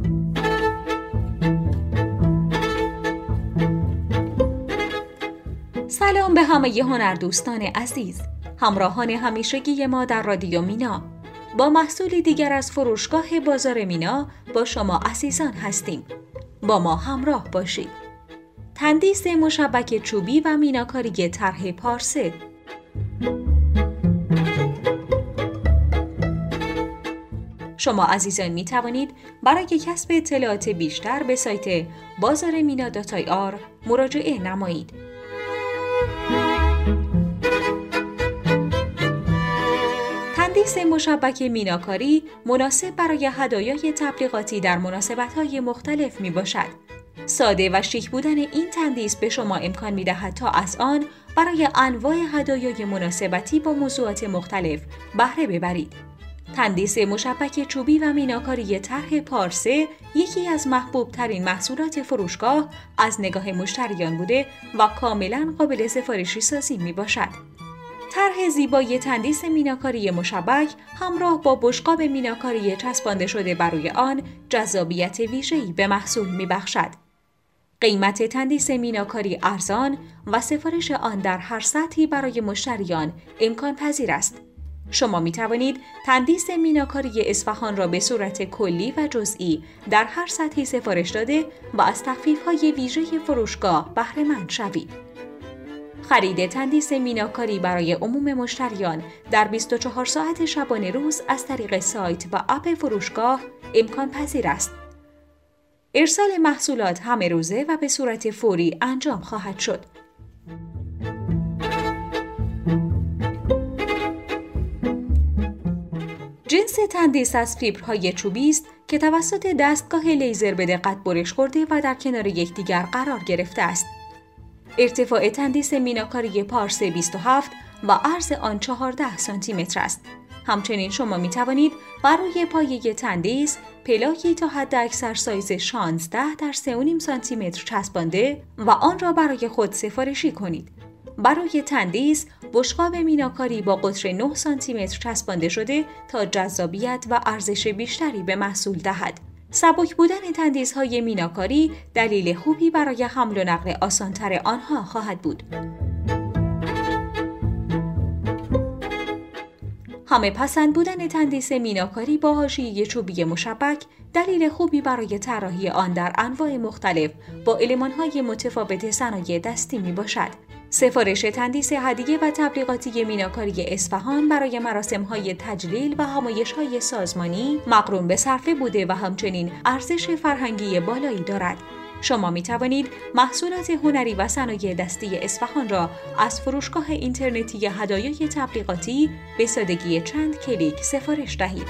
سلام به همه هنردوستان عزیز، همراهان همیشگی ما در رادیو مینا. با محصولی دیگر از فروشگاه بازار مینا با شما عزیزان هستیم. با ما همراه باشید. تندیس مشبک چوبی و میناکاری طرح پارسه. شما عزیزان می توانید برای کسب اطلاعات بیشتر به سایت bazarmina.ir مراجعه نمایید. تندیس مشبک میناکاری مناسب برای هدایای تبلیغاتی در مناسبت‌های مختلف میباشد. ساده و شیک بودن این تندیس به شما امکان می‌دهد تا از آن برای انواع هدایای مناسبتی با موضوعات مختلف بهره ببرید. تندیس مشبک چوبی و میناکاری طرح پارسه یکی از محبوب ترین محصولات فروشگاه از نگاه مشتریان بوده و کاملاً قابل سفارشی سازی میباشد. طرح زیبای تندیس میناکاری مشبک همراه با بشقاب میناکاری چسبانده شده بر روی آن جذابیت ویژه‌ای به محصول میبخشد. قیمت تندیس میناکاری ارزان و سفارش آن در هر سطحی برای مشتریان امکان پذیر است. شما می توانید تندیس میناکاری اصفهان را به صورت کلی و جزئی در هر سطحی سفارش داده و از تخفیف‌های ویژه فروشگاه بهره مند شوید. خرید تندیس میناکاری برای عموم مشتریان در 24 ساعت شبانه روز از طریق سایت و اپ فروشگاه امکان پذیر است. ارسال محصولات همه روزه و به صورت فوری انجام خواهد شد. جنس تندیس از فیبرهای چوبی است که توسط دستگاه لیزر به دقت برش خورده و در کنار یکدیگر قرار گرفته است. ارتفاع تندیس میناکاری پارسه 27 و عرض آن 14 سانتی متر است. همچنین شما می توانید بر روی پایه تندیس پلاکی تا حد اکثر سایز 16 در 3.5 سانتی متر چسبانده و آن را برای خود سفارشی کنید. برای تندیس بشقاب میناکاری با قطر 9 سانتی متر چسبانده شده تا جذابیت و ارزش بیشتری به محصول دهد. سبک بودن تندیس‌های میناکاری دلیل خوبی برای حمل و نقل آسان‌تر آنها خواهد بود. همه پسند بودن تندیس میناکاری با حاشیه چوبی مشبک دلیل خوبی برای طراحی آن در انواع مختلف با المان‌های متفاوت صنایع دستی میباشد. سفارش تندیس هدیه و تبلیغاتی میناکاری اصفهان برای مراسم‌های تجلیل و همایش‌های سازمانی مقرون به صرفه بوده و همچنین ارزش فرهنگی بالایی دارد. شما می توانید محصولات هنری و صنایع دستی اصفهان را از فروشگاه اینترنتی هدایای تبلیغاتی به سادگی چند کلیک سفارش دهید.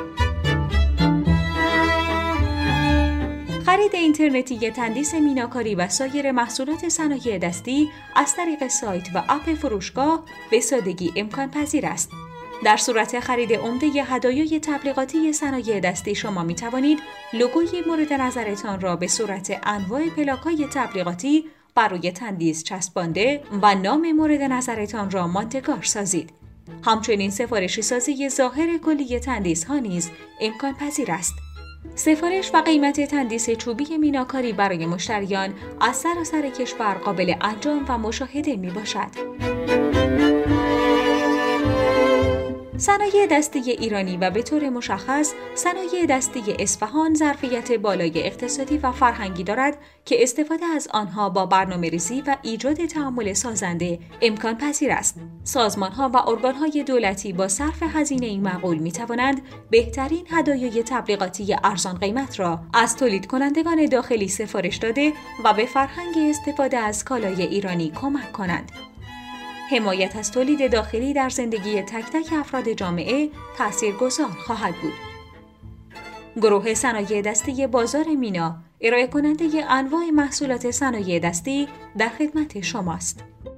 خرید اینترنتی تندیس میناکاری و سایر محصولات صنایع دستی از طریق سایت و اپ فروشگاه به سادگی امکان پذیر است. در صورت خرید عمده هدایای تبلیغاتی صنایع دستی شما می توانید لوگوی مورد نظرتان را به صورت انواع پلاک‌های تبلیغاتی بر روی تندیس چسبانده و نام مورد نظرتان را ماندگار سازید. همچنین سفارشی سازی ظاهر کلی تندیس ها نیز امکان پذیر است. سفارش و قیمت تندیس چوبی میناکاری برای مشتریان از سراسر کشور قابل انجام و مشاهده می باشد. صنایع دستی ایرانی و به طور مشخص صنایع دستی اصفهان ظرفیت بالای اقتصادی و فرهنگی دارد که استفاده از آنها با برنامه‌ریزی و ایجاد تعامل سازنده امکان پذیر است. سازمان‌ها و ارگان‌های دولتی با صرف هزینه‌ای معقول می‌توانند بهترین هدایای تبلیغاتی ارزان قیمت را از تولید کنندگان داخلی سفارش داده و به فرهنگ استفاده از کالای ایرانی کمک کنند. حمایت از تولید داخلی در زندگی تک تک افراد جامعه تاثیرگذار خواهد بود. گروه صنایع دستی بازار مینا ارائه کننده انواع محصولات صنایع دستی در خدمت شماست.